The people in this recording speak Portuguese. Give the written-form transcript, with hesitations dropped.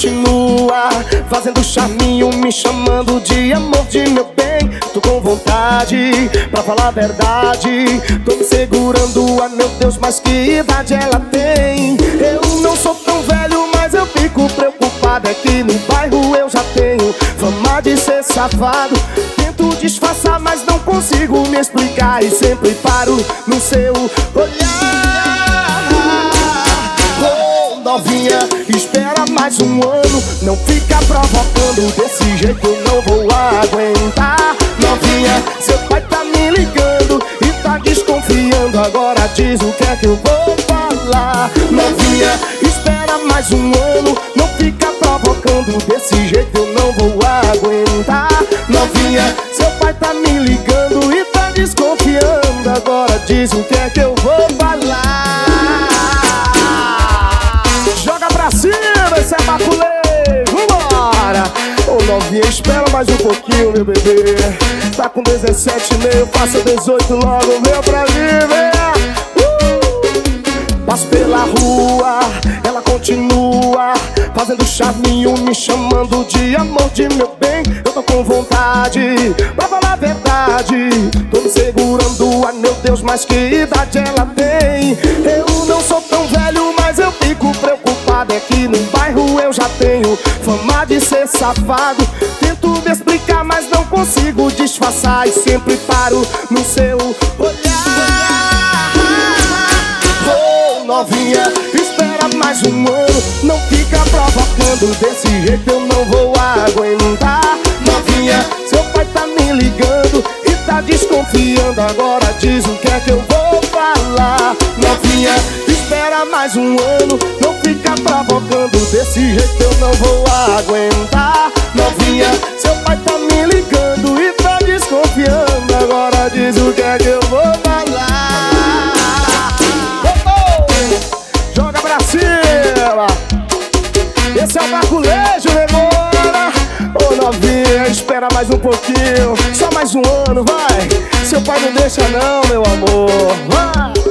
continua fazendo charminho, me chamando de amor de meu bem. Tô com vontade, pra falar a verdade, tô me segurando, ah meu Deus, mas que idade ela tem? Eu não sou tão velho, mas eu fico preocupado, é que no bairro eu já tenho fama de ser safado. Tento disfarçar, mas não consigo me explicar, e sempre paro no seu olhar. Oh, novinha, espera mais um ano, não fica provocando, desse jeito eu não vou aguentar. Novinha, seu pai tá me ligando e tá desconfiando, agora diz o que é que eu vou falar. Novinha, espera mais um ano, não fica provocando, desse jeito eu não vou aguentar. Novinha, seu pai tá me ligando e tá desconfiando, agora diz o que é que eu vou falar. Joga pra cima, esse é baculê, vambora! Ô novinha, espera mais um pouquinho, meu bebê. Tá com 17,5, faça 18 logo, vem pra mim, vem! Passo pela rua, ela continua fazendo charminho, me chamando de amor de meu bem. Eu tô com vontade, pra falar a verdade, tô me segurando, ah meu Deus, mas que idade ela tem? Eu não sou tão velho, mas eu fico preocupado, é que no bairro eu já tenho fama de ser safado. Tento me explicar, mas não consigo disfarçar, e sempre paro no seu olhar. Novinha, espera mais um ano, não fica provocando, desse jeito eu não vou aguentar. Novinha, seu pai tá me ligando e tá desconfiando, agora diz o que é que eu vou falar. Novinha, espera mais um ano, não fica provocando, desse jeito eu não vou aguentar. Novinha, seu pai tá me ligando e tá desconfiando, agora diz o que é que eu vou falar. Esse é o baculejo, negona. Ô novinha, espera mais um pouquinho, só mais um ano, vai. Seu pai não deixa não, meu amor, vai.